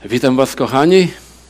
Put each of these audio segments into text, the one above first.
Witam Was, kochani.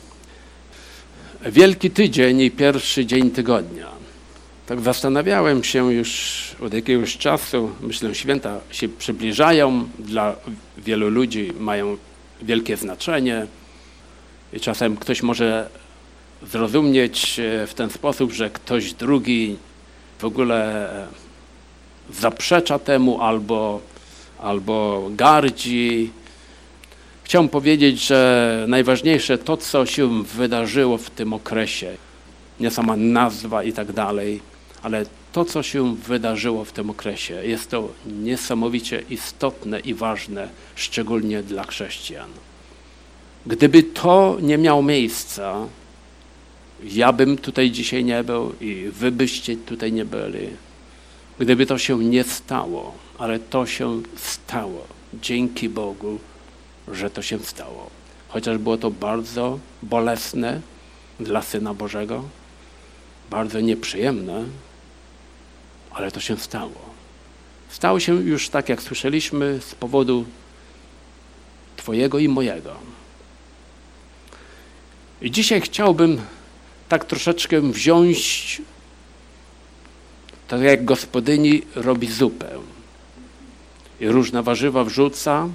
Wielki tydzień i pierwszy dzień tygodnia. Tak zastanawiałem się już od jakiegoś czasu. Myślę, święta się przybliżają. Dla wielu ludzi mają wielkie znaczenie. I czasem ktoś może zrozumieć w ten sposób, że ktoś drugi w ogóle zaprzecza temu albo gardzi. Chciałem powiedzieć, że najważniejsze to, co się wydarzyło w tym okresie, nie sama nazwa i tak dalej, ale to, co się wydarzyło w tym okresie, jest to niesamowicie istotne i ważne, szczególnie dla chrześcijan. Gdyby to nie miało miejsca, ja bym tutaj dzisiaj nie był i wy byście tutaj nie byli. Gdyby to się nie stało, ale to się stało. Dzięki Bogu, że to się stało. Chociaż było to bardzo bolesne dla Syna Bożego, bardzo nieprzyjemne, ale to się stało. Stało się już tak, jak słyszeliśmy, z powodu Twojego i mojego. I dzisiaj chciałbym tak troszeczkę wziąć, tak jak gospodyni robi zupę i różne warzywa wrzuca,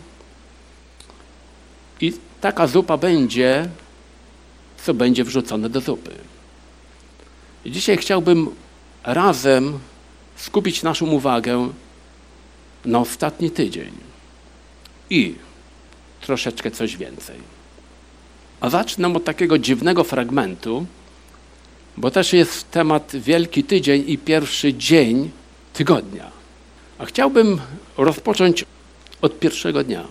i taka zupa będzie, co będzie wrzucone do zupy. I dzisiaj chciałbym razem skupić naszą uwagę na ostatni tydzień i troszeczkę coś więcej. A zacznę od takiego dziwnego fragmentu, bo też jest temat Wielki Tydzień i pierwszy dzień tygodnia. A chciałbym rozpocząć od pierwszego dnia.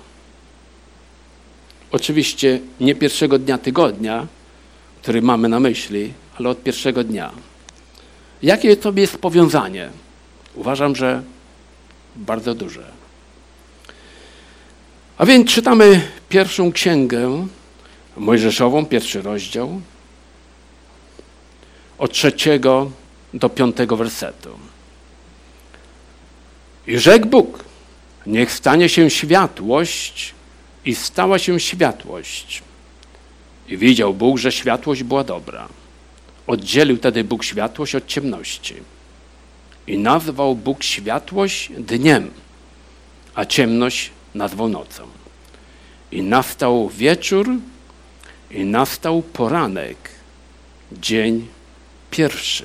Oczywiście nie pierwszego dnia tygodnia, który mamy na myśli, ale od pierwszego dnia. Jakie to jest powiązanie? Uważam, że bardzo duże. A więc czytamy pierwszą księgę Mojżeszową, 1 rozdział, od 3 do 5 wersetu. I rzekł Bóg, niech stanie się światłość, i stała się światłość. I widział Bóg, że światłość była dobra. Oddzielił tedy Bóg światłość od ciemności. I nazwał Bóg światłość dniem, a ciemność nazwał nocą. I nastał wieczór, i nastał poranek, dzień pierwszy.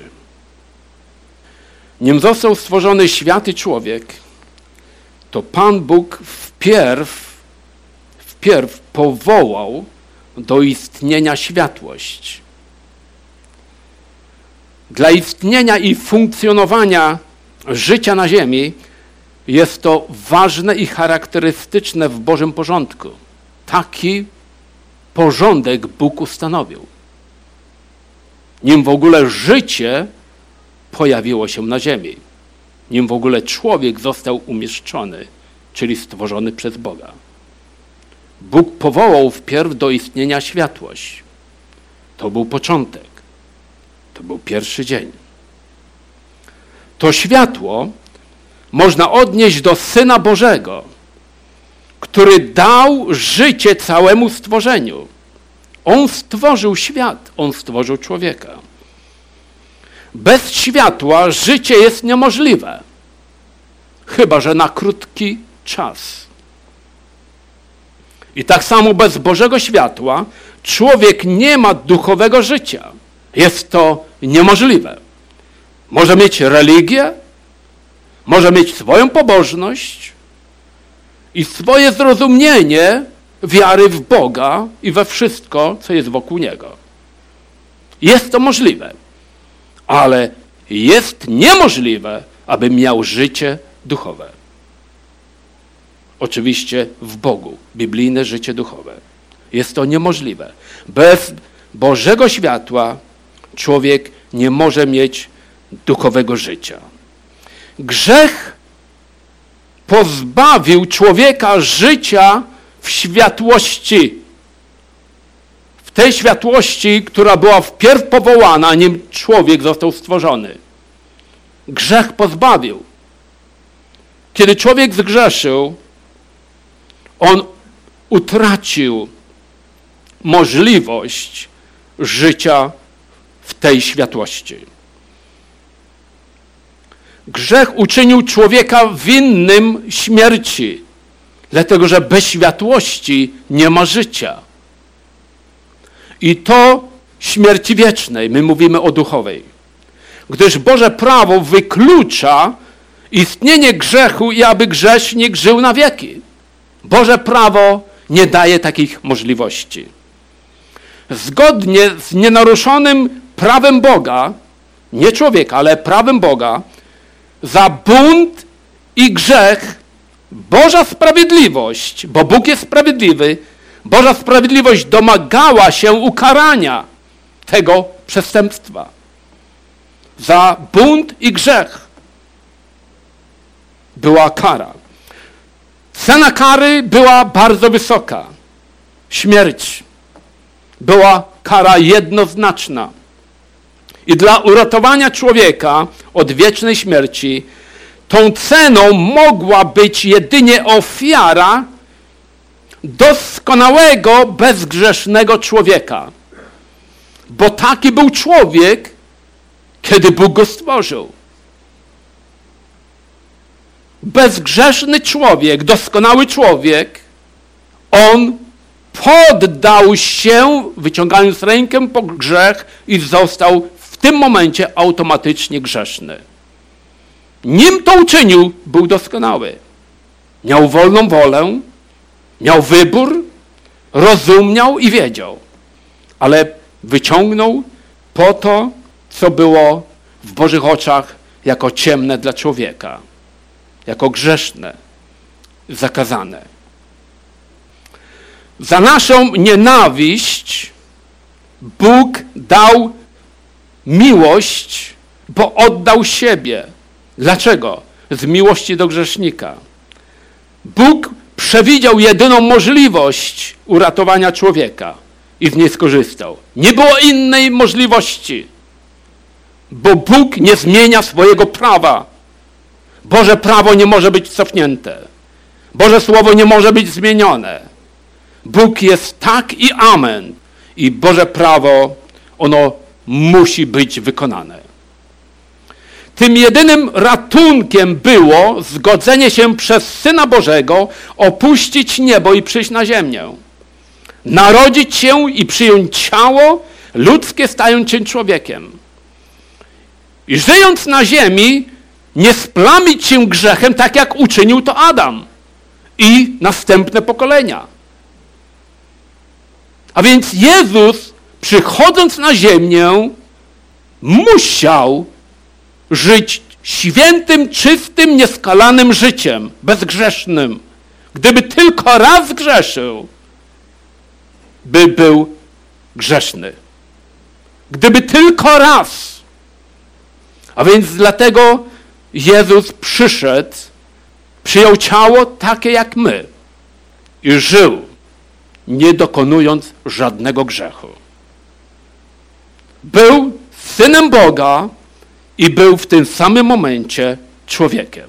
Nim został stworzony świat i człowiek, to Pan Bóg wpierw powołał do istnienia światłość. Dla istnienia i funkcjonowania życia na ziemi jest to ważne i charakterystyczne w Bożym porządku. Taki porządek Bóg ustanowił. Nim w ogóle życie pojawiło się na ziemi. Nim w ogóle człowiek został umieszczony, czyli stworzony przez Boga. Bóg powołał wpierw do istnienia światłość. To był początek. To był pierwszy dzień. To światło można odnieść do Syna Bożego, który dał życie całemu stworzeniu. On stworzył świat, on stworzył człowieka. Bez światła życie jest niemożliwe, chyba że na krótki czas. I tak samo bez Bożego światła człowiek nie ma duchowego życia. Jest to niemożliwe. Może mieć religię, może mieć swoją pobożność i swoje zrozumienie wiary w Boga i we wszystko, co jest wokół Niego. Jest to możliwe, ale jest niemożliwe, aby miał życie duchowe. Oczywiście w Bogu, biblijne życie duchowe. Jest to niemożliwe. Bez Bożego światła człowiek nie może mieć duchowego życia. Grzech pozbawił człowieka życia w światłości. W tej światłości, która była wpierw powołana, nim człowiek został stworzony. Grzech pozbawił. Kiedy człowiek zgrzeszył, on utracił możliwość życia w tej światłości. Grzech uczynił człowieka winnym śmierci, dlatego że bez światłości nie ma życia. I to śmierci wiecznej, my mówimy o duchowej. Gdyż Boże prawo wyklucza istnienie grzechu i aby grzesznik żył na wieki. Boże prawo nie daje takich możliwości. Zgodnie z nienaruszonym prawem Boga, nie człowieka, ale prawem Boga, za bunt i grzech Boża sprawiedliwość, bo Bóg jest sprawiedliwy, Boża sprawiedliwość domagała się ukarania tego przestępstwa. Za bunt i grzech była kara. Cena kary była bardzo wysoka. Śmierć. Była kara jednoznaczna. I dla uratowania człowieka od wiecznej śmierci tą ceną mogła być jedynie ofiara doskonałego, bezgrzesznego człowieka. Bo taki był człowiek, kiedy Bóg go stworzył. Bezgrzeszny człowiek, doskonały człowiek, on poddał się, wyciągając rękę po grzech i został w tym momencie automatycznie grzeszny. Nim to uczynił, był doskonały. Miał wolną wolę, miał wybór, rozumiał i wiedział. Ale wyciągnął po to, co było w Bożych oczach jako ciemne dla człowieka, jako grzeszne, zakazane. Za naszą nienawiść Bóg dał miłość, bo oddał siebie. Dlaczego? Z miłości do grzesznika. Bóg przewidział jedyną możliwość uratowania człowieka i z niej skorzystał. Nie było innej możliwości, bo Bóg nie zmienia swojego prawa. Boże prawo nie może być cofnięte. Boże słowo nie może być zmienione. Bóg jest tak i amen. I Boże prawo, ono musi być wykonane. Tym jedynym ratunkiem było zgodzenie się przez Syna Bożego opuścić niebo i przyjść na ziemię. Narodzić się i przyjąć ciało ludzkie, stając się człowiekiem. I żyjąc na ziemi, nie splamić się grzechem, tak jak uczynił to Adam i następne pokolenia. A więc Jezus, przychodząc na ziemię, musiał żyć świętym, czystym, nieskalanym życiem, bezgrzesznym. Gdyby tylko raz grzeszył, by był grzeszny. Gdyby tylko raz. A więc dlatego Jezus przyszedł, przyjął ciało takie jak my i żył, nie dokonując żadnego grzechu. Był Synem Boga i był w tym samym momencie człowiekiem.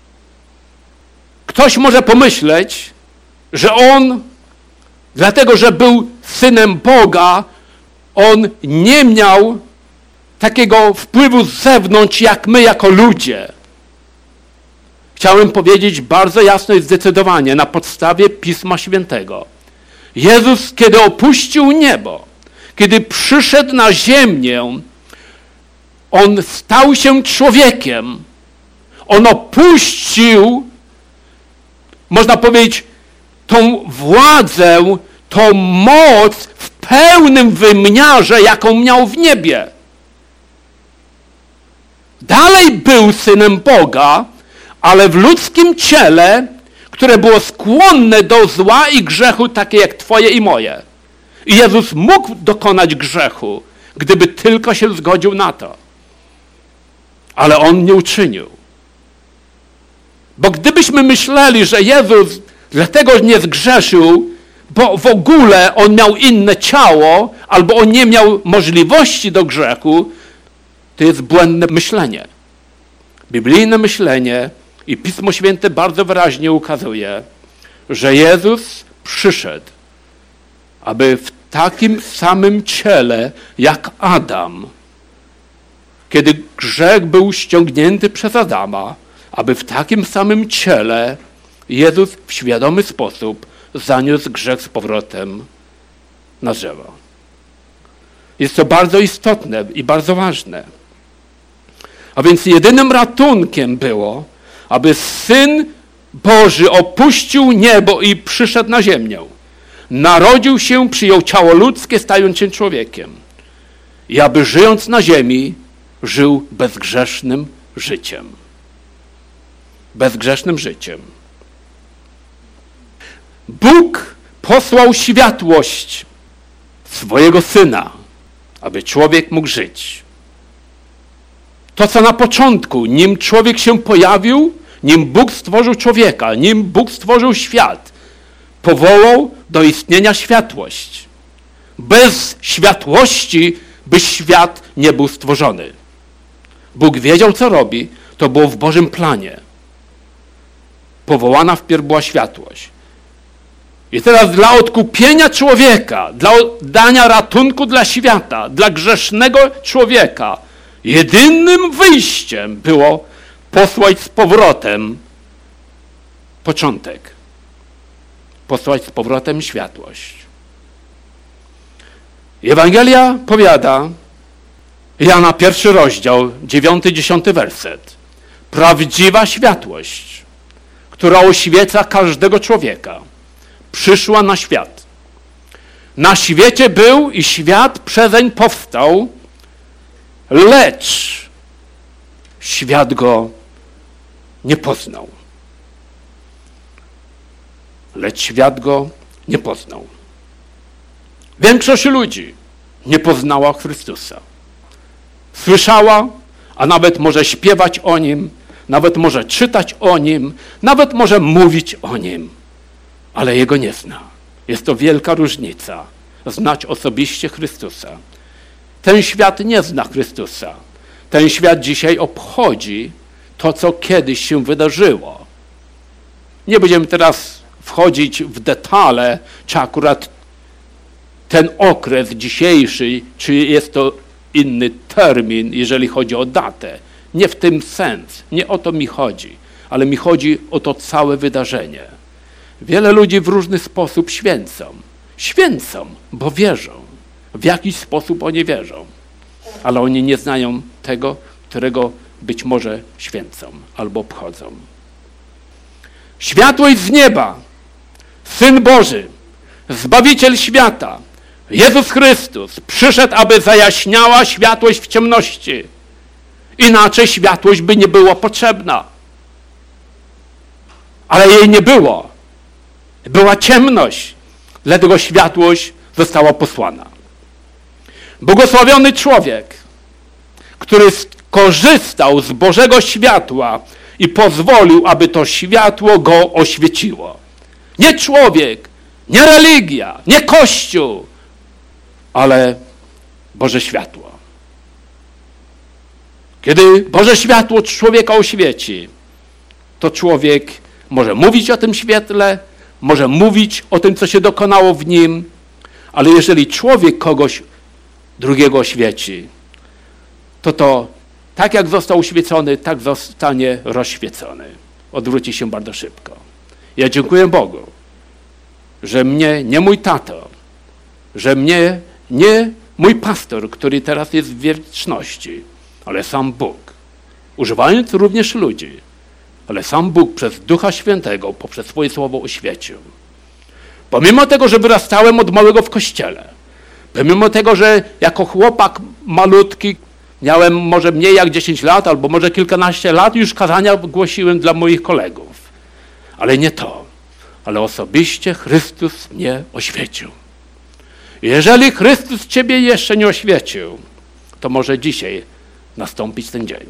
Ktoś może pomyśleć, że on, dlatego że był Synem Boga, on nie miał takiego wpływu z zewnątrz, jak my jako ludzie. Chciałem powiedzieć bardzo jasno i zdecydowanie na podstawie Pisma Świętego. Jezus, kiedy opuścił niebo, kiedy przyszedł na ziemię, On stał się człowiekiem. On opuścił, można powiedzieć, tą władzę, tą moc w pełnym wymiarze, jaką miał w niebie. Dalej był Synem Boga, ale w ludzkim ciele, które było skłonne do zła i grzechu, takie jak twoje i moje. I Jezus mógł dokonać grzechu, gdyby tylko się zgodził na to. Ale On nie uczynił. Bo gdybyśmy myśleli, że Jezus dlatego nie zgrzeszył, bo w ogóle On miał inne ciało, albo On nie miał możliwości do grzechu, to jest błędne myślenie. Biblijne myślenie i Pismo Święte bardzo wyraźnie ukazuje, że Jezus przyszedł, aby w takim samym ciele jak Adam. Kiedy grzech był ściągnięty przez Adama, aby w takim samym ciele Jezus w świadomy sposób zaniósł grzech z powrotem na drzewo. Jest to bardzo istotne i bardzo ważne. A więc jedynym ratunkiem było, aby Syn Boży opuścił niebo i przyszedł na ziemię. Narodził się, przyjął ciało ludzkie, stając się człowiekiem. I aby żyjąc na ziemi, żył bezgrzesznym życiem. Bezgrzesznym życiem. Bóg posłał światłość swojego Syna, aby człowiek mógł żyć. To, co na początku, nim człowiek się pojawił, nim Bóg stworzył człowieka, nim Bóg stworzył świat, powołał do istnienia światłość. Bez światłości by świat nie był stworzony. Bóg wiedział, co robi, to było w Bożym planie. Powołana wpierw była światłość. I teraz dla odkupienia człowieka, dla dania ratunku dla świata, dla grzesznego człowieka, jedynym wyjściem było posłać z powrotem początek. Posłać z powrotem światłość. Ewangelia powiada, Jana 1 rozdział, 9-10 werset. Prawdziwa światłość, która oświeca każdego człowieka, przyszła na świat. Na świecie był i świat przezeń powstał, lecz świat go nie poznał. Lecz świat go nie poznał. Większość ludzi nie poznała Chrystusa. Słyszała, a nawet może śpiewać o Nim, nawet może czytać o Nim, nawet może mówić o Nim, ale Jego nie zna. Jest to wielka różnica. Znać osobiście Chrystusa. Ten świat nie zna Chrystusa. Ten świat dzisiaj obchodzi to, co kiedyś się wydarzyło. Nie będziemy teraz wchodzić w detale, czy akurat ten okres dzisiejszy, czy jest to inny termin, jeżeli chodzi o datę. Nie w tym sens. Nie o to mi chodzi. Ale mi chodzi o to całe wydarzenie. Wiele ludzi w różny sposób święcą. Święcą, bo wierzą. W jakiś sposób oni wierzą. Ale oni nie znają tego, którego być może święcą albo obchodzą. Światłość z nieba, Syn Boży, Zbawiciel świata, Jezus Chrystus przyszedł, aby zajaśniała światłość w ciemności. Inaczej światłość by nie była potrzebna. Ale jej nie było. Była ciemność, dlatego światłość została posłana. Błogosławiony człowiek, który korzystał z Bożego światła i pozwolił, aby to światło go oświeciło. Nie człowiek, nie religia, nie Kościół, ale Boże światło. Kiedy Boże światło człowieka oświeci, to człowiek może mówić o tym świetle, może mówić o tym, co się dokonało w nim, ale jeżeli człowiek kogoś drugiego oświeci, to tak jak został uświecony, tak zostanie rozświecony. Odwróci się bardzo szybko. Ja dziękuję Bogu, że mnie, nie mój tato, że mnie, nie mój pastor, który teraz jest w wieczności, ale sam Bóg, używając również ludzi, ale sam Bóg przez Ducha Świętego, poprzez swoje słowo oświecił. Pomimo tego, że wyrastałem od małego w kościele, pomimo tego, że jako chłopak malutki miałem może mniej jak 10 lat, albo może kilkanaście lat, już kazania głosiłem dla moich kolegów. Ale nie to, ale osobiście Chrystus mnie oświecił. Jeżeli Chrystus ciebie jeszcze nie oświecił, to może dzisiaj nastąpić ten dzień.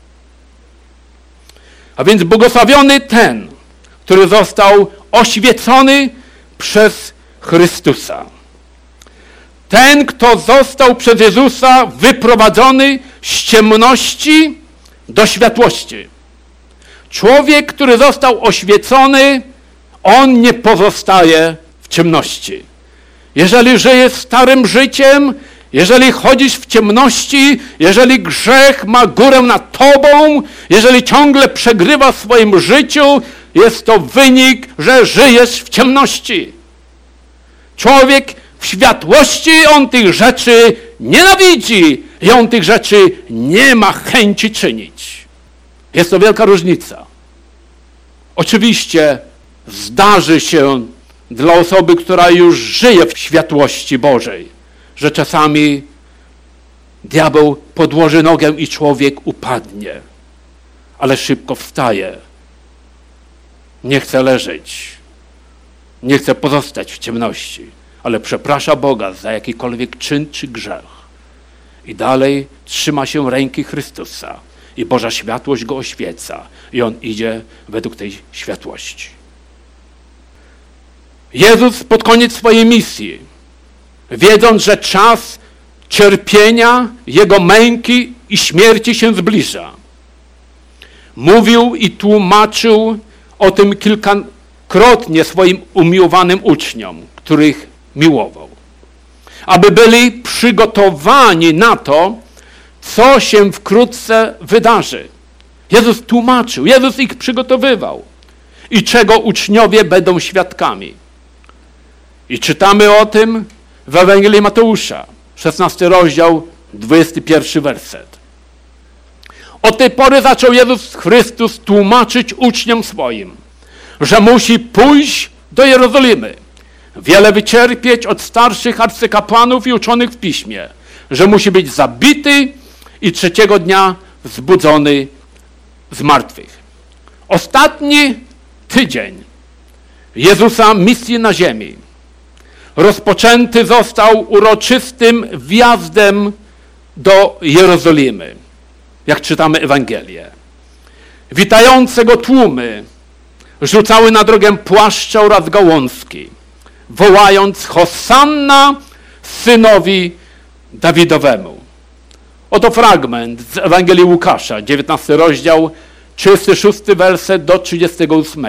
A więc błogosławiony ten, który został oświecony przez Chrystusa. Ten, kto został przez Jezusa wyprowadzony z ciemności do światłości. Człowiek, który został oświecony, on nie pozostaje w ciemności. jeżeli żyjesz starym życiem, jeżeli chodzisz w ciemności, jeżeli grzech ma górę nad tobą, jeżeli ciągle przegrywa w swoim życiu, jest to wynik, że żyjesz w ciemności. Człowiek w światłości, on tych rzeczy nienawidzi i on tych rzeczy nie ma chęci czynić. Jest to wielka różnica. Oczywiście zdarzy się dla osoby, która już żyje w światłości Bożej, że czasami diabeł podłoży nogę i człowiek upadnie, ale szybko wstaje. Nie chce leżeć, nie chce pozostać w ciemności, ale przeprasza Boga za jakikolwiek czyn czy grzech. I dalej trzyma się ręki Chrystusa i Boża światłość go oświeca i on idzie według tej światłości. Jezus pod koniec swojej misji, wiedząc, że czas cierpienia, Jego męki i śmierci się zbliża, mówił i tłumaczył o tym kilkakrotnie swoim umiłowanym uczniom, których miłował. Aby byli przygotowani na to, co się wkrótce wydarzy. Jezus tłumaczył, Jezus ich przygotowywał i czego uczniowie będą świadkami. I czytamy o tym w Ewangelii Mateusza, 16 rozdział, 21 werset. Od tej pory zaczął Jezus Chrystus tłumaczyć uczniom swoim, że musi pójść do Jerozolimy, wiele wycierpieć od starszych arcykapłanów i uczonych w piśmie, że musi być zabity i trzeciego dnia zbudzony z martwych. Ostatni tydzień Jezusa misji na ziemi rozpoczęty został uroczystym wjazdem do Jerozolimy, jak czytamy Ewangelię. Witające go tłumy rzucały na drogę płaszcze oraz gałązki, wołając Hosanna synowi Dawidowemu. Oto fragment z Ewangelii Łukasza, 19 rozdział, 36 werset do 38.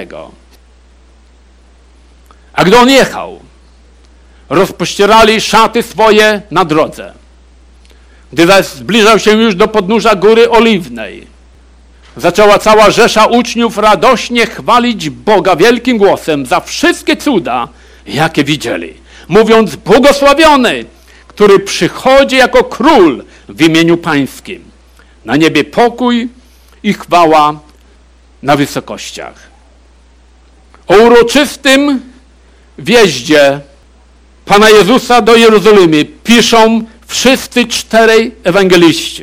A gdy on jechał, rozpościerali szaty swoje na drodze. Gdy zaś zbliżał się już do podnóża Góry Oliwnej, zaczęła cała rzesza uczniów radośnie chwalić Boga wielkim głosem za wszystkie cuda, jakie widzieli, mówiąc: błogosławiony, który przychodzi jako król w imieniu Pańskim. Na niebie pokój i chwała na wysokościach. O uroczystym wjeździe Pana Jezusa do Jerozolimy piszą wszyscy 4 ewangeliści.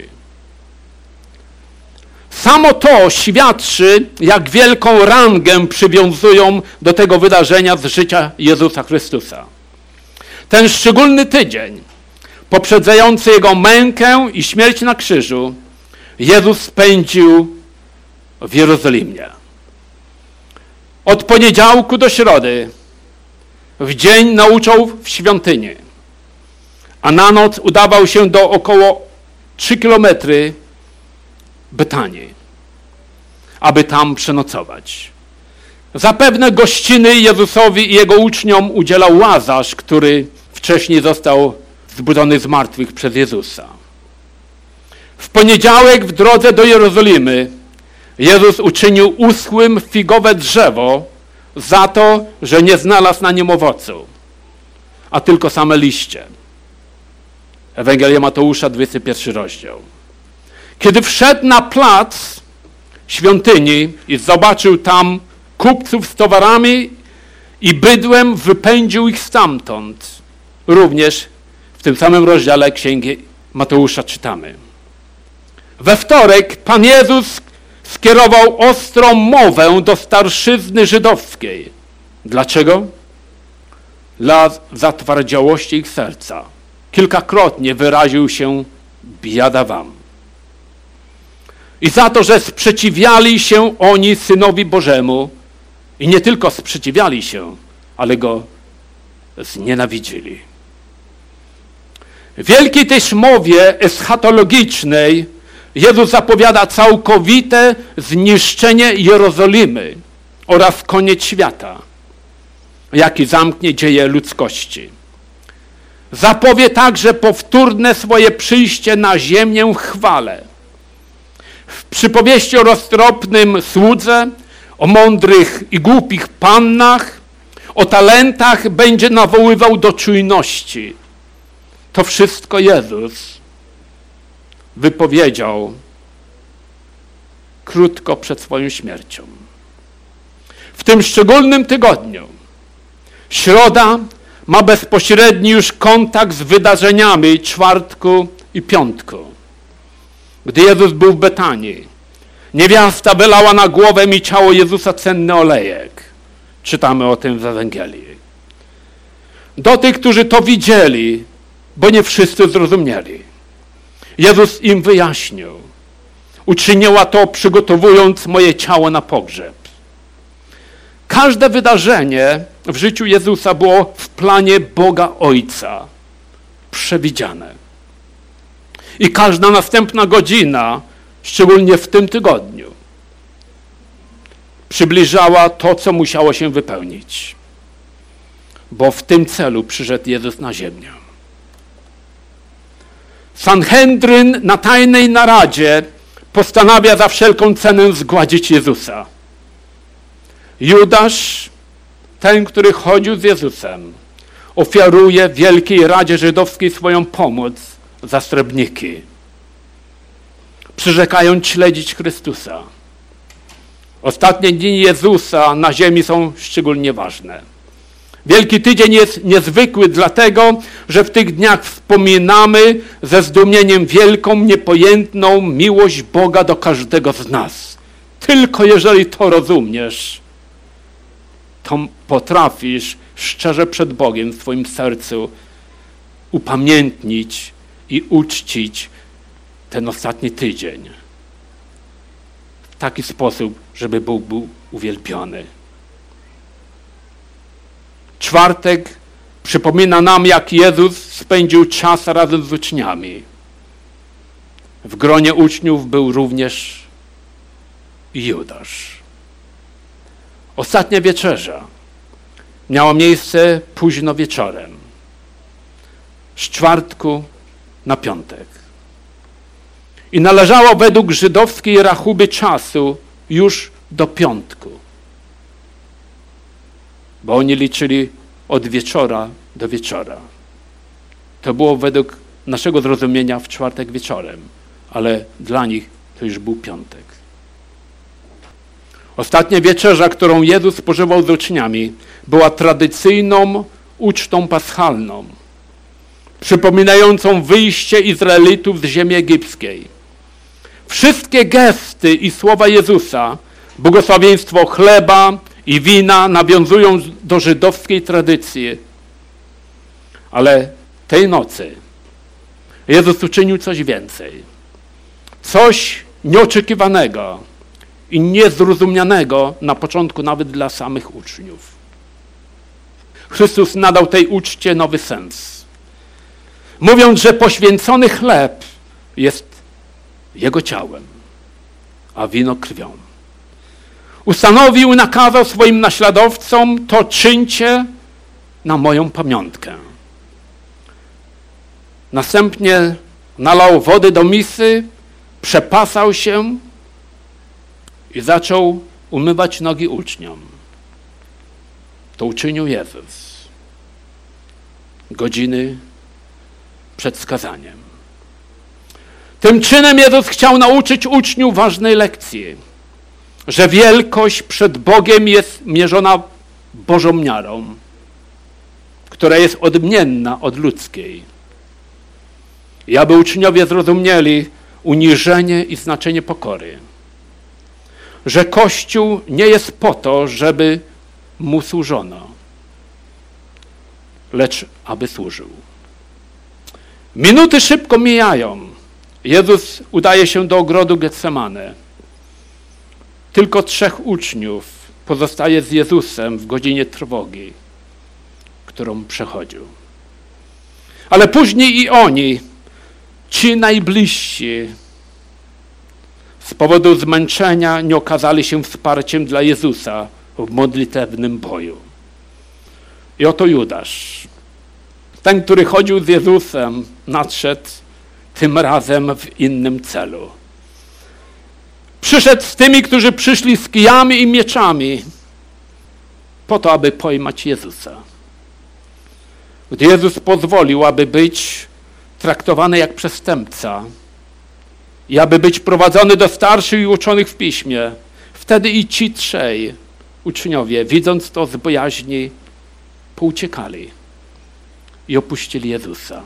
Samo to świadczy, jak wielką rangę przywiązują do tego wydarzenia z życia Jezusa Chrystusa. Ten szczególny tydzień, poprzedzający Jego mękę i śmierć na krzyżu, Jezus spędził w Jerozolimie. Od poniedziałku do środy w dzień nauczał w świątyni, a na noc udawał się do około 3 kilometry Betanii, aby tam przenocować. Zapewne gościny Jezusowi i Jego uczniom udzielał Łazarz, który wcześniej został zbudzony z martwych przez Jezusa. W poniedziałek w drodze do Jerozolimy Jezus uczynił uschłym figowe drzewo za to, że nie znalazł na nim owocu, a tylko same liście. Ewangelia Mateusza, 21 rozdział. Kiedy wszedł na plac świątyni i zobaczył tam kupców z towarami i bydłem, wypędził ich stamtąd. Również w tym samym rozdziale Księgi Mateusza czytamy. We wtorek Pan Jezus skierował ostrą mowę do starszyzny żydowskiej. Dlaczego? Dla zatwardziałości ich serca. Kilkakrotnie wyraził się: biada wam. I za to, że sprzeciwiali się oni Synowi Bożemu i nie tylko sprzeciwiali się, ale Go znienawidzili. W wielkiej też mowie eschatologicznej Jezus zapowiada całkowite zniszczenie Jerozolimy oraz koniec świata, jaki zamknie dzieje ludzkości. zapowie także powtórne swoje przyjście na ziemię w chwale. W przypowieści o roztropnym słudze, o mądrych i głupich pannach, o talentach będzie nawoływał do czujności. To wszystko Jezus wypowiedział krótko przed swoją śmiercią. W tym szczególnym tygodniu środa ma bezpośredni już kontakt z wydarzeniami czwartku i piątku. Gdy Jezus był w Betanii, niewiasta wylała na głowę i ciało Jezusa cenny olejek. Czytamy o tym w Ewangelii. Do tych, którzy to widzieli, bo nie wszyscy zrozumieli, Jezus im wyjaśnił. Uczyniła to, przygotowując moje ciało na pogrzeb. Każde wydarzenie w życiu Jezusa było w planie Boga Ojca przewidziane. I każda następna godzina, szczególnie w tym tygodniu, przybliżała to, co musiało się wypełnić. Bo w tym celu przyszedł Jezus na ziemię. Sanhedryn na tajnej naradzie postanawia za wszelką cenę zgładzić Jezusa. Judasz, ten, który chodził z Jezusem, ofiaruje Wielkiej Radzie Żydowskiej swoją pomoc za srebrniki, przyrzekając śledzić Chrystusa. Ostatnie dni Jezusa na ziemi są szczególnie ważne. Wielki Tydzień jest niezwykły dlatego, że w tych dniach wspominamy ze zdumieniem wielką, niepojętną miłość Boga do każdego z nas. Tylko jeżeli to rozumiesz, to potrafisz szczerze przed Bogiem w swoim sercu upamiętnić i uczcić ten ostatni tydzień w taki sposób, żeby Bóg był uwielbiony. Czwartek przypomina nam, jak Jezus spędził czas razem z uczniami. W gronie uczniów był również Judasz. Ostatnia wieczerza miała miejsce późno wieczorem, z czwartku na piątek. I należało według żydowskiej rachuby czasu już do piątku. Bo oni liczyli od wieczora do wieczora. To było według naszego zrozumienia w czwartek wieczorem, ale dla nich to już był piątek. Ostatnia wieczerza, którą Jezus spożywał z uczniami, była tradycyjną ucztą paschalną, przypominającą wyjście Izraelitów z ziemi egipskiej. Wszystkie gesty i słowa Jezusa, błogosławieństwo chleba i wina, nawiązują do żydowskiej tradycji. Ale tej nocy Jezus uczynił coś więcej. Coś nieoczekiwanego i niezrozumianego na początku nawet dla samych uczniów. Chrystus nadał tej uczcie nowy sens. Mówiąc, że poświęcony chleb jest Jego ciałem, a wino krwią. Ustanowił i nakazał swoim naśladowcom: to czyńcie na moją pamiątkę. Następnie nalał wody do misy, przepasał się i zaczął umywać nogi uczniom. To uczynił Jezus godziny przed skazaniem. Tym czynem Jezus chciał nauczyć uczniów ważnej lekcji, że wielkość przed Bogiem jest mierzona Bożą miarą, która jest odmienna od ludzkiej. I aby uczniowie zrozumieli uniżenie i znaczenie pokory, że Kościół nie jest po to, żeby mu służono, lecz aby służył. Minuty szybko mijają. Jezus udaje się do ogrodu Getsemane. Tylko 3 uczniów pozostaje z Jezusem w godzinie trwogi, którą przechodził. Ale później i oni, ci najbliżsi, z powodu zmęczenia nie okazali się wsparciem dla Jezusa w modlitewnym boju. I oto Judasz, Ten, który chodził z Jezusem, nadszedł tym razem w innym celu. Przyszedł z tymi, którzy przyszli z kijami i mieczami po to, aby pojmać Jezusa. Gdy Jezus pozwolił, aby być traktowany jak przestępca i aby być prowadzony do starszych i uczonych w piśmie, wtedy i ci trzej uczniowie, widząc to z bojaźni, pouciekali i opuścili Jezusa.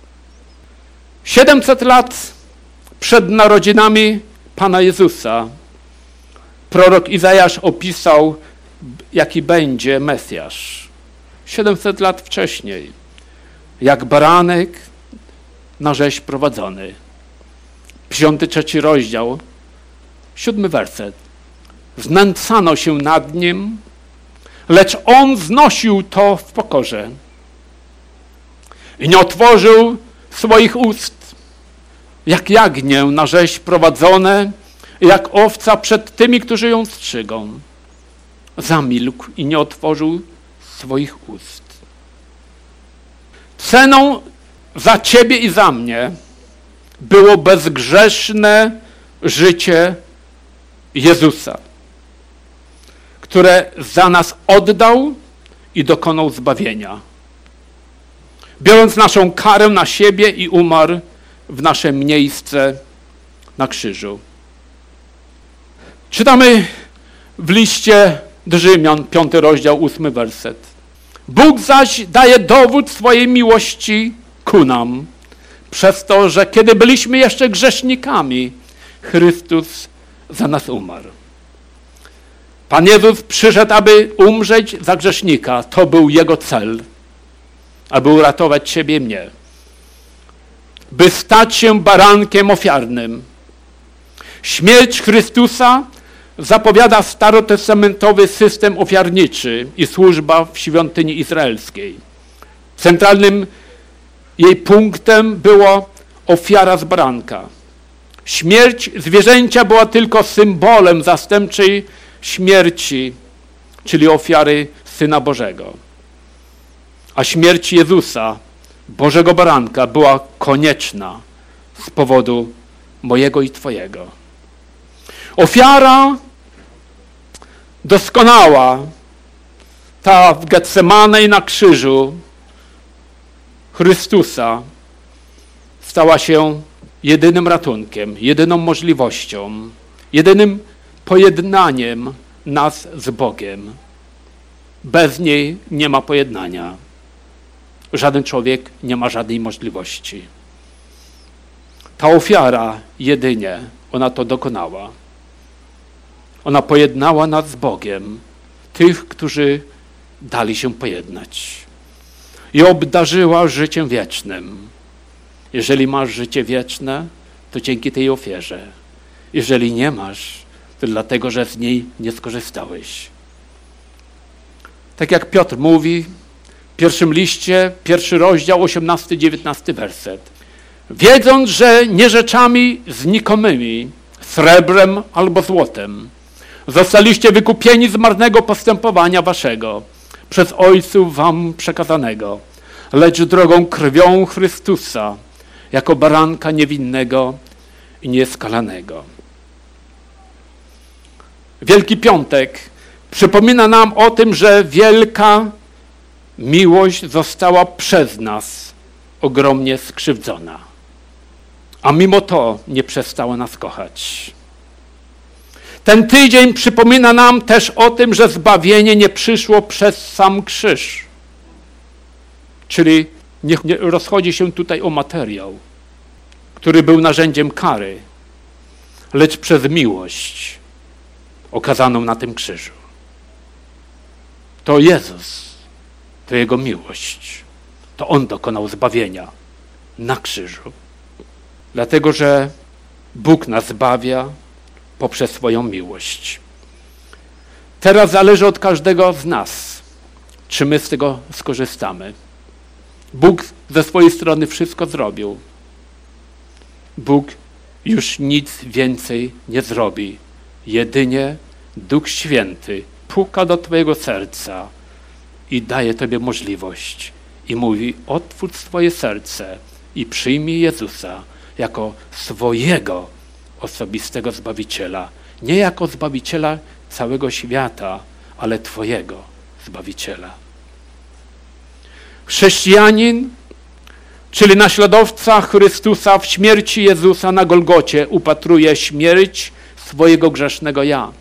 700 lat przed narodzinami Pana Jezusa prorok Izajasz opisał, jaki będzie Mesjasz. 700 lat wcześniej, jak baranek na rzeź prowadzony. 53 rozdział, 7 werset. Znęcano się nad nim, lecz on znosił to w pokorze i nie otworzył swoich ust, jak jagnię na rzeź prowadzone, jak owca przed tymi, którzy ją strzygą. Zamilkł i nie otworzył swoich ust. Ceną za ciebie i za mnie było bezgrzeszne życie Jezusa, które za nas oddał i dokonał zbawienia, biorąc naszą karę na siebie i umarł w nasze miejsce na krzyżu. Czytamy w liście do Rzymian, 5 rozdział, 8 werset. Bóg zaś daje dowód swojej miłości ku nam, przez to, że kiedy byliśmy jeszcze grzesznikami, Chrystus za nas umarł. Pan Jezus przyszedł, aby umrzeć za grzesznika. To był Jego cel, aby uratować ciebie i mnie. By stać się barankiem ofiarnym. Śmierć Chrystusa zapowiada starotestamentowy system ofiarniczy i służba w świątyni izraelskiej. Centralnym jej punktem była ofiara z baranka. Śmierć zwierzęcia była tylko symbolem zastępczej śmierci, czyli ofiary Syna Bożego. A śmierć Jezusa, Bożego Baranka, była konieczna z powodu mojego i twojego. Ofiara doskonała, ta w Getsemane i na krzyżu Chrystusa, stała się jedynym ratunkiem, jedyną możliwością, jedynym pojednaniem nas z Bogiem. Bez niej nie ma pojednania. Żaden człowiek nie ma żadnej możliwości. Ta ofiara jedynie, ona to dokonała. Ona pojednała nas z Bogiem, tych, którzy dali się pojednać. I obdarzyła życiem wiecznym. Jeżeli masz życie wieczne, to dzięki tej ofierze. Jeżeli nie masz, to dlatego, że z niej nie skorzystałeś. Tak jak Piotr mówi w pierwszym liście, 1 rozdział, 18-19 werset. Wiedząc, że nie rzeczami znikomymi, srebrem albo złotem, zostaliście wykupieni z marnego postępowania waszego, przez ojców wam przekazanego, lecz drogą krwią Chrystusa, jako baranka niewinnego i nieskalanego. Wielki Piątek przypomina nam o tym, że wielka miłość została przez nas ogromnie skrzywdzona. A mimo to nie przestała nas kochać. Ten tydzień przypomina nam też o tym, że zbawienie nie przyszło przez sam krzyż. Czyli nie rozchodzi się tutaj o materiał, który był narzędziem kary, lecz przez miłość okazaną na tym krzyżu. To Jezus, to Jego miłość. To On dokonał zbawienia na krzyżu. Dlatego, że Bóg nas zbawia poprzez swoją miłość. Teraz zależy od każdego z nas, czy my z tego skorzystamy. Bóg ze swojej strony wszystko zrobił. Bóg już nic więcej nie zrobi. Jedynie Duch Święty puka do twojego serca i daje tobie możliwość i mówi: otwórz swoje serce i przyjmij Jezusa jako swojego osobistego Zbawiciela. Nie jako Zbawiciela całego świata, ale Twojego Zbawiciela. Chrześcijanin, czyli naśladowca Chrystusa, w śmierci Jezusa na Golgocie upatruje śmierć swojego grzesznego ja.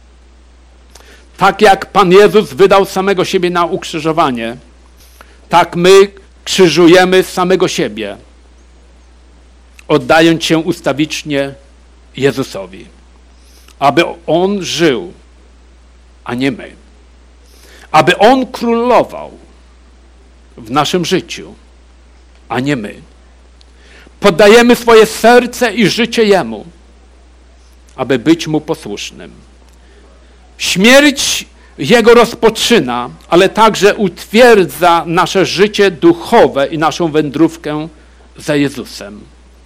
Tak jak Pan Jezus wydał samego siebie na ukrzyżowanie, tak my krzyżujemy samego siebie, oddając się ustawicznie Jezusowi, aby On żył, a nie my. Aby On królował w naszym życiu, a nie my. Poddajemy swoje serce i życie Jemu, aby być Mu posłusznym. Śmierć Jego rozpoczyna, ale także utwierdza nasze życie duchowe i naszą wędrówkę za Jezusem.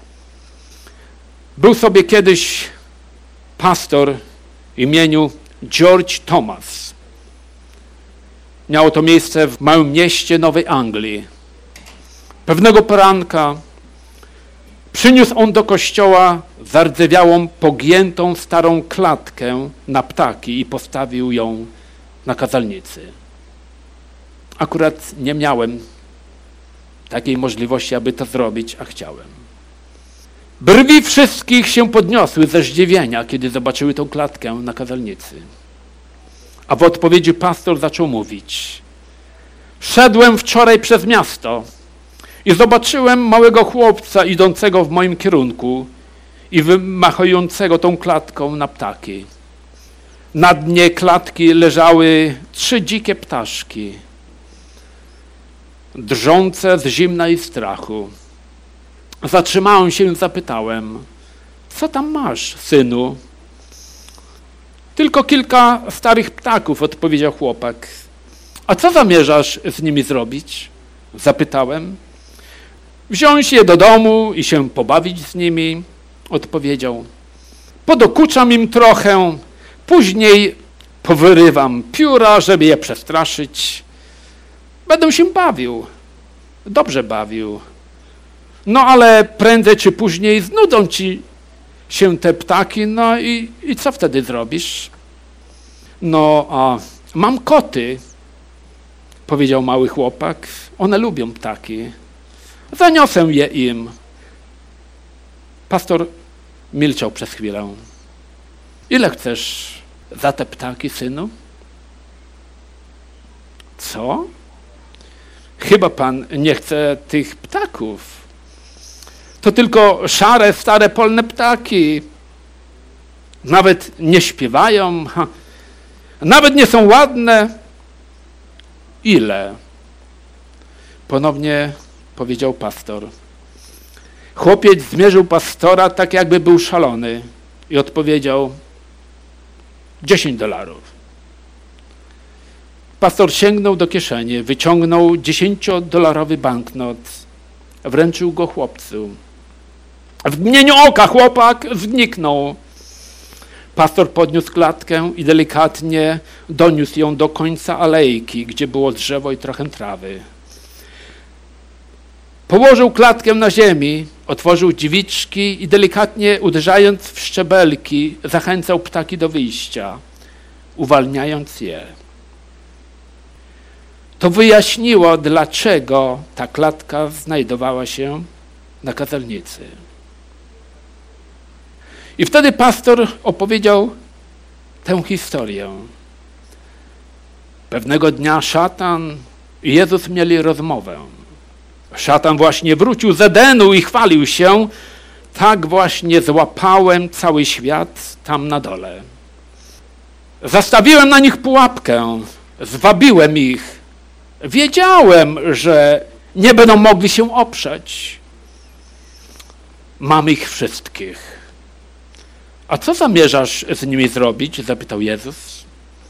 Był sobie kiedyś pastor imieniu George Thomas. Miało to miejsce w małym mieście Nowej Anglii. Pewnego poranka przyniósł on do kościoła zardzewiałą, pogiętą starą klatkę na ptaki i postawił ją na kazalnicy. Akurat nie miałem takiej możliwości, aby to zrobić, a chciałem. Brwi wszystkich się podniosły ze zdziwienia, kiedy zobaczyły tą klatkę na kazalnicy. A w odpowiedzi pastor zaczął mówić: szedłem wczoraj przez miasto i zobaczyłem małego chłopca idącego w moim kierunku i wymachującego tą klatką na ptaki. Na dnie klatki leżały 3 dzikie ptaszki, drżące z zimna i strachu. Zatrzymałem się i zapytałem: co tam masz, synu? Tylko kilka starych ptaków, odpowiedział chłopak. A co zamierzasz z nimi zrobić? Zapytałem. Wziąć je do domu i się pobawić z nimi, odpowiedział. Podokuczam im trochę, później powyrywam pióra, żeby je przestraszyć. Będę się bawił, dobrze bawił. No ale prędzej czy później znudzą ci się te ptaki, no i co wtedy zrobisz? No, mam koty, powiedział mały chłopak. One lubią ptaki. Zaniosę je im. Pastor milczał przez chwilę. Ile chcesz za te ptaki, synu? Co? Chyba pan nie chce tych ptaków. To tylko szare, stare polne ptaki. Nawet nie śpiewają, nawet nie są ładne. Ile? Ponownie powiedział pastor. Chłopiec zmierzył pastora tak, jakby był szalony i odpowiedział: $10. Pastor sięgnął do kieszeni, wyciągnął $10 banknot, wręczył go chłopcu. W mgnieniu oka chłopak zniknął. Pastor podniósł klatkę i delikatnie doniósł ją do końca alejki, gdzie było drzewo i trochę trawy. Położył klatkę na ziemi, otworzył drzwiczki i delikatnie uderzając w szczebelki zachęcał ptaki do wyjścia, uwalniając je. To wyjaśniło, dlaczego ta klatka znajdowała się na kazalnicy. I wtedy pastor opowiedział tę historię. Pewnego dnia szatan i Jezus mieli rozmowę. Szatan właśnie wrócił z Edenu i chwalił się: tak właśnie złapałem cały świat tam na dole. Zastawiłem na nich pułapkę, zwabiłem ich. Wiedziałem, że nie będą mogli się oprzeć. Mam ich wszystkich. A co zamierzasz z nimi zrobić? Zapytał Jezus.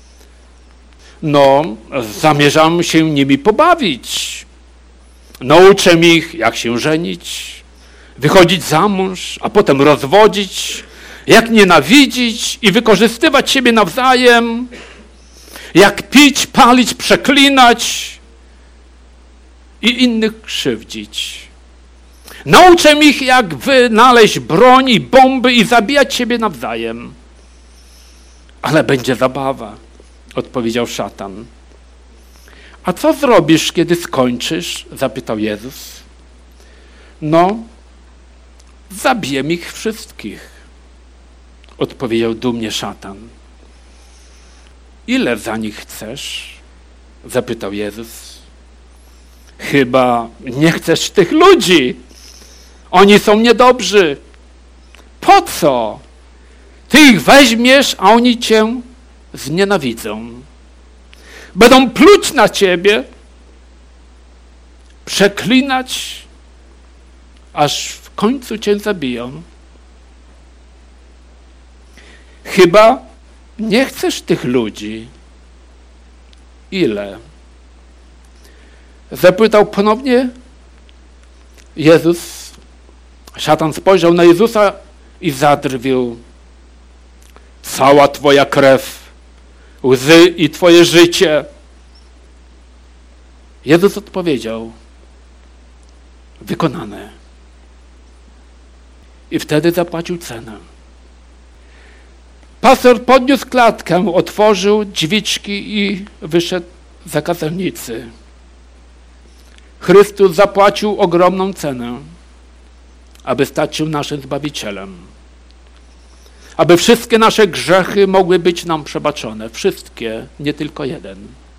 No, zamierzam się nimi pobawić. Nauczę ich, jak się żenić, wychodzić za mąż, a potem rozwodzić, jak nienawidzić i wykorzystywać siebie nawzajem, jak pić, palić, przeklinać. i innych krzywdzić. Nauczę ich, jak wynaleźć broń i bomby i zabijać siebie nawzajem. Ale będzie zabawa, odpowiedział szatan. A co zrobisz, kiedy skończysz? Zapytał Jezus. No, zabiję ich wszystkich, odpowiedział dumnie szatan. Ile za nich chcesz? Zapytał Jezus. Chyba nie chcesz tych ludzi. Oni są niedobrzy. Po co? Ty ich weźmiesz, a oni cię znienawidzą. Będą pluć na ciebie, przeklinać, aż w końcu cię zabiją. Chyba nie chcesz tych ludzi. Ile? Zapytał ponownie Jezus. Szatan spojrzał na Jezusa i zadrwił. Cała twoja krew, łzy i twoje życie. Jezus odpowiedział. Wykonane. I wtedy zapłacił cenę. Pastor podniósł klatkę, otworzył drzwiczki i wyszedł za kazelnicy. Chrystus zapłacił ogromną cenę, aby stać się naszym Zbawicielem. Aby wszystkie nasze grzechy mogły być nam przebaczone. Wszystkie, nie tylko jeden.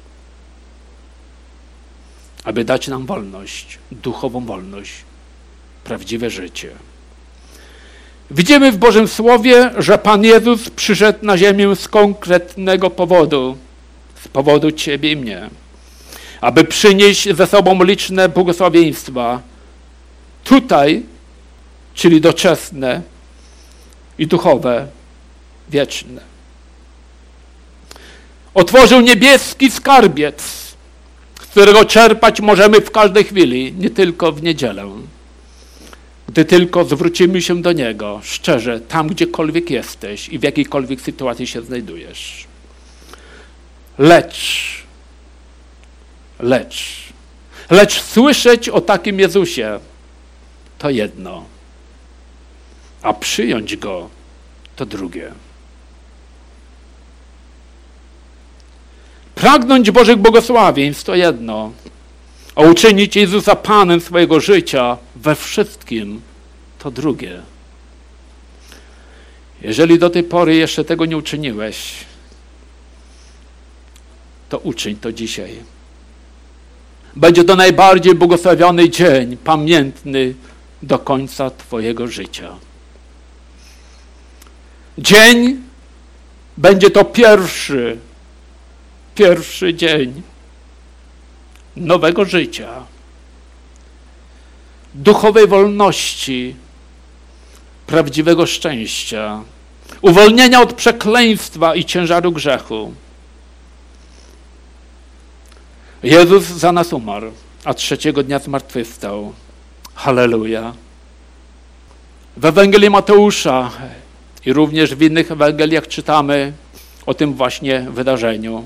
Aby dać nam wolność, duchową wolność, prawdziwe życie. Widzimy w Bożym Słowie, że Pan Jezus przyszedł na ziemię z konkretnego powodu. Z powodu ciebie i mnie. Aby przynieść ze sobą liczne błogosławieństwa. Tutaj, czyli doczesne i duchowe, wieczne. Otworzył niebieski skarbiec, z którego czerpać możemy w każdej chwili, nie tylko w niedzielę. Gdy tylko zwrócimy się do Niego szczerze, tam gdziekolwiek jesteś i w jakiejkolwiek sytuacji się znajdujesz. Lecz słyszeć o takim Jezusie to jedno, a przyjąć Go to drugie. Pragnąć Bożych błogosławieństw to jedno, a uczynić Jezusa Panem swojego życia we wszystkim to drugie. Jeżeli do tej pory jeszcze tego nie uczyniłeś, to uczyń to dzisiaj. Będzie to najbardziej błogosławiony dzień, pamiętny do końca twojego życia. Dzień będzie to pierwszy dzień nowego życia, duchowej wolności, prawdziwego szczęścia, uwolnienia od przekleństwa i ciężaru grzechu. Jezus za nas umarł, a trzeciego dnia zmartwychwstał. Halleluja. W Ewangelii Mateusza i również w innych Ewangeliach czytamy o tym właśnie wydarzeniu.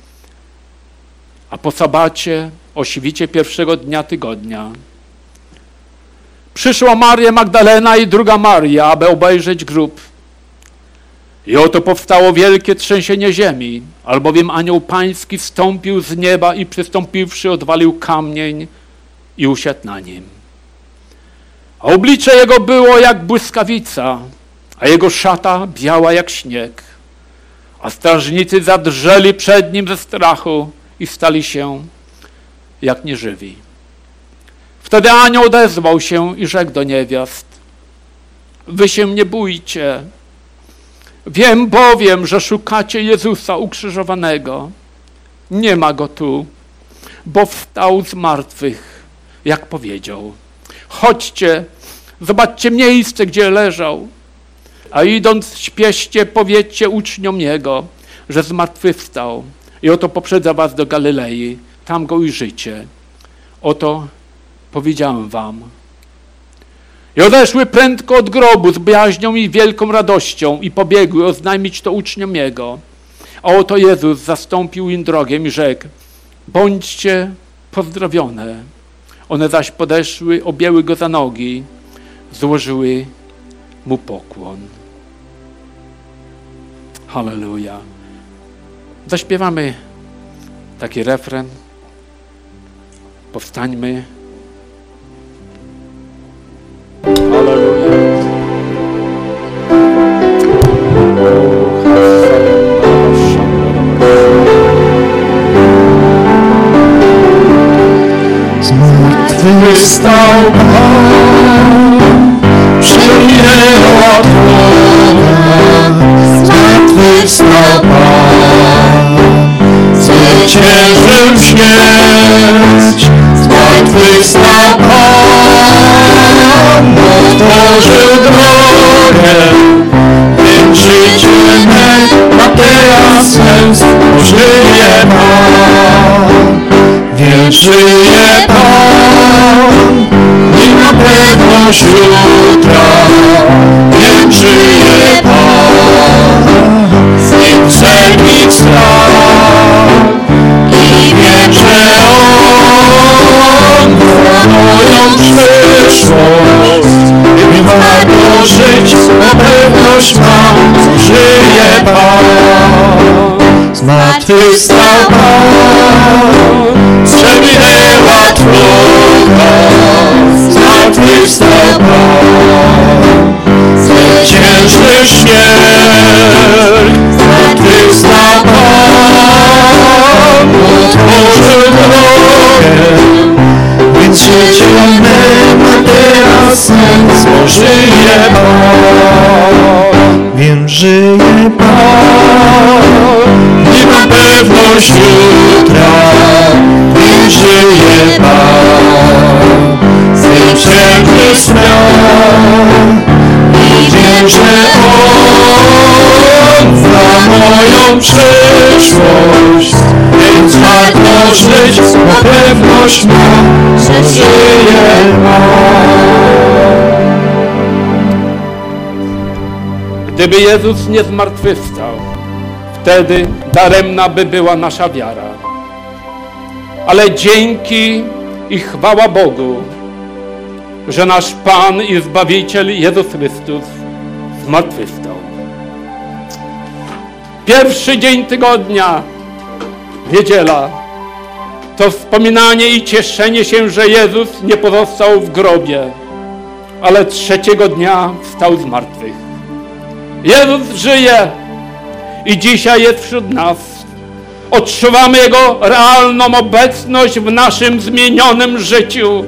A po sabacie, o świcie pierwszego dnia tygodnia, przyszła Maria Magdalena i druga Maria, aby obejrzeć grób. I oto powstało wielkie trzęsienie ziemi, albowiem anioł pański zstąpił z nieba i przystąpiwszy odwalił kamień i usiadł na nim. A oblicze jego było jak błyskawica, a jego szata biała jak śnieg. A strażnicy zadrżeli przed nim ze strachu i stali się jak nieżywi. Wtedy anioł odezwał się i rzekł do niewiast: wy się nie bójcie. Wiem bowiem, że szukacie Jezusa ukrzyżowanego. Nie ma Go tu, bo wstał z martwych, jak powiedział. Chodźcie, zobaczcie miejsce, gdzie leżał. A idąc, śpieszcie, powiedzcie uczniom Jego, że zmartwychwstał. I oto poprzedza was do Galilei, tam Go ujrzycie. Oto powiedziałem wam. I odeszły prędko od grobu z bojaźnią i wielką radością i pobiegły oznajmić to uczniom Jego. A oto Jezus zastąpił im drogę i rzekł: bądźcie pozdrowione. One zaś podeszły, objęły go za nogi, złożyły mu pokłon. Halleluja. Zaśpiewamy taki refren. Powstańmy. Halleluja. Zmartwychwstał Pan, przyjęła trona. Zmartwychwstał Pan, zwyciężył śmierć. Zmartwychwstał Pan, otworzył drogę, więc życie me ma teraz sens, bo żyje Pan. Więc żyje Pan i ma pewność jutra. Więc żyje Pan, z nim wszelki strach. I wiem, że On za moją przyszłość. I warto żyć, bo pewność mam, co żyje Pan. Zmartwychwstał Pan, przewinęła trudno. Zmartwychwstał Pan, zwyciężył śmierć. Zmartwychwstał Pan, otworzył drogę, więc życie me ma teraz sens, bo żyje Pan. Wiem, żyje Pan i mam pewność jutra. Wiem, żyje Pan, z nim wszelki strach. I wiem, że On za moją przyszłość. Więc warto żyć, bo pewność mam, że żyje Pan. Gdyby Jezus nie zmartwychwstał, wtedy daremna by była nasza wiara. Ale dzięki i chwała Bogu, że nasz Pan i Zbawiciel Jezus Chrystus zmartwychwstał. Pierwszy dzień tygodnia, niedziela, to wspominanie i cieszenie się, że Jezus nie pozostał w grobie, ale trzeciego dnia wstał z martwych. Jezus żyje i dzisiaj jest wśród nas. Odczuwamy Jego realną obecność w naszym zmienionym życiu.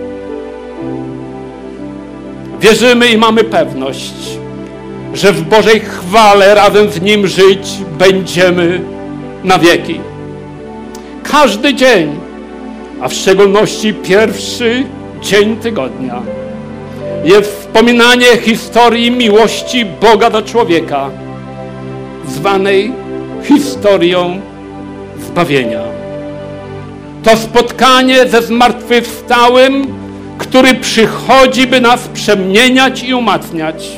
Wierzymy i mamy pewność, że w Bożej chwale razem z Nim żyć będziemy na wieki. Każdy dzień, a w szczególności pierwszy dzień tygodnia, jest wspominanie historii miłości Boga do człowieka, zwanej historią zbawienia. To spotkanie ze zmartwychwstałym, który przychodzi, by nas przemieniać i umacniać,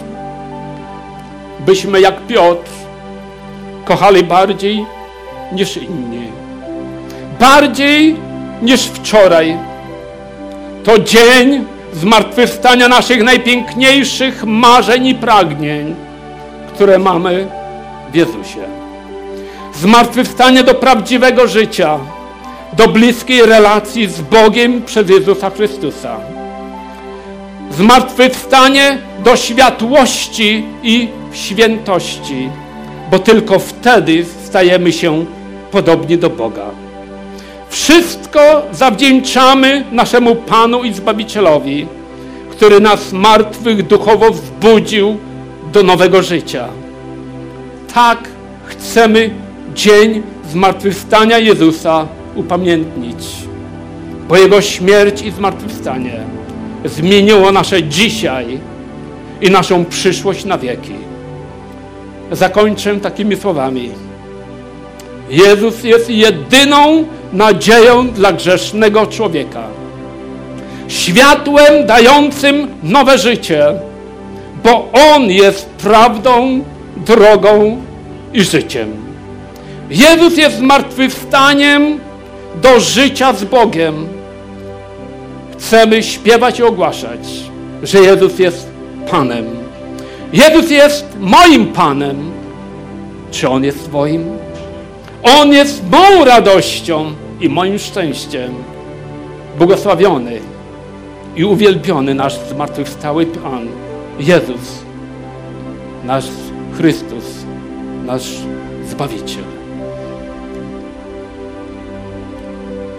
byśmy jak Piotr kochali bardziej niż inni. Bardziej niż wczoraj. To dzień zmartwychwstania naszych najpiękniejszych marzeń i pragnień, które mamy w Jezusie. Zmartwychwstanie do prawdziwego życia, do bliskiej relacji z Bogiem przez Jezusa Chrystusa. Zmartwychwstanie do światłości i świętości, bo tylko wtedy stajemy się podobni do Boga. Wszystko zawdzięczamy naszemu Panu i Zbawicielowi, który nas martwych duchowo wzbudził do nowego życia. Tak chcemy dzień zmartwychwstania Jezusa upamiętnić, bo Jego śmierć i zmartwychwstanie zmieniło nasze dzisiaj i naszą przyszłość na wieki. Zakończę takimi słowami. Jezus jest jedyną nadzieją dla grzesznego człowieka. Światłem dającym nowe życie, bo On jest prawdą, drogą i życiem. Jezus jest zmartwychwstaniem do życia z Bogiem. Chcemy śpiewać i ogłaszać, że Jezus jest Panem. Jezus jest moim Panem. Czy On jest Twoim? On jest mą radością i moim szczęściem. Błogosławiony i uwielbiony nasz zmartwychwstały Pan, Jezus, nasz Chrystus, nasz Zbawiciel.